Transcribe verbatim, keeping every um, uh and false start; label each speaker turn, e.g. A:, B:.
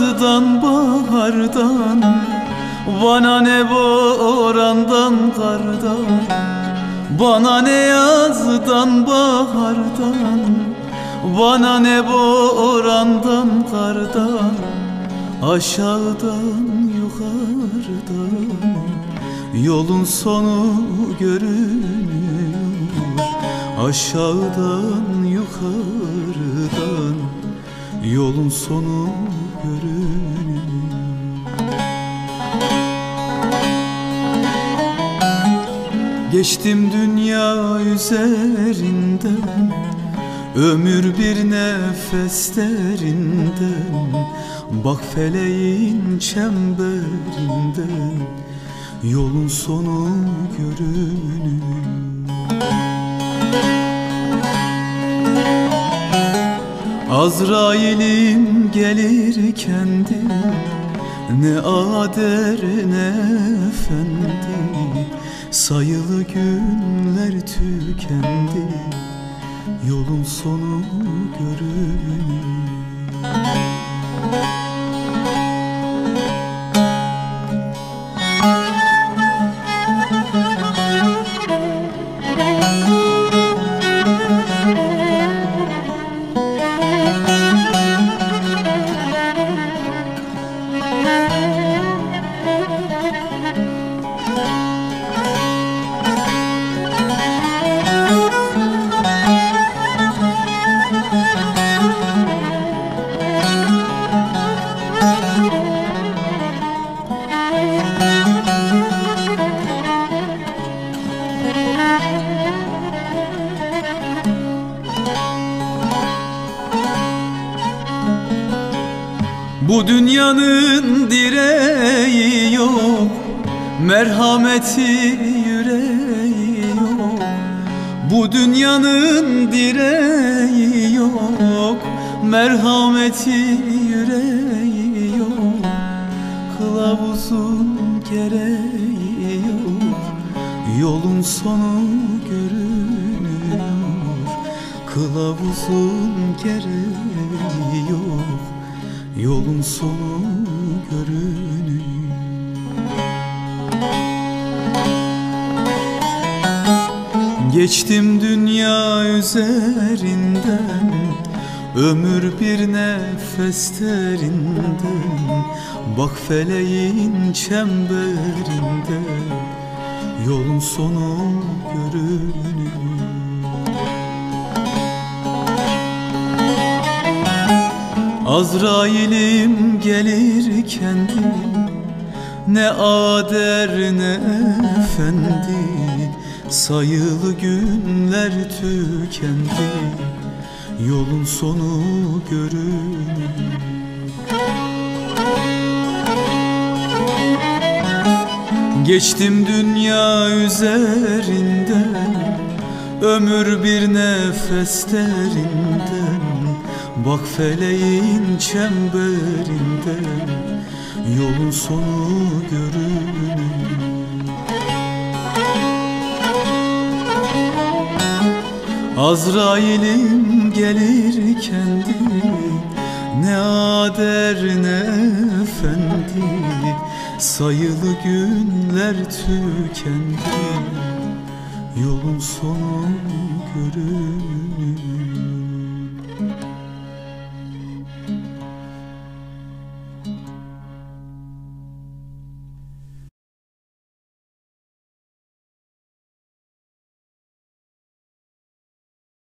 A: yazdan bahardan, bana ne borandan kardan. Bana ne yazdan bahardan, bana ne borandan kardan. Aşağıdan yukarıdan yolun sonu görünüyor. Aşağıdan yukarıdan yolun sonu görünüyor. Geçtim dünya üzerinden, ömür bir nefes derinden. Bak feleğin çemberinden yolun sonu görünür. Azrail'im gelir kendi, ne ader ne efendi. Sayılı günler tükendi, yolun sonu görünür. Bu dünyanın direği yok, merhameti yüreği yok. Bu dünyanın direği yok, merhameti yüreği yok. Kılavuzun gereği yok, yolun sonu görünüyor. Kılavuzun gereği yok, yolun sonu görünür. Geçtim dünya üzerinden, ömür bir nefes derinden. Bak feleğin çemberinden yolun sonu görünür. Azrail'im gelir kendi, ne ader ne efendi. Sayılı günler tükendi, yolun sonu görünür. Geçtim dünya üzerinden, ömür bir nefes derinden. Bak feleğin çemberinden yolun sonu görünür. Azrail'im gelir kendi, ne ader ne efendi. Sayılı günler tükendi, yolun sonu görünür.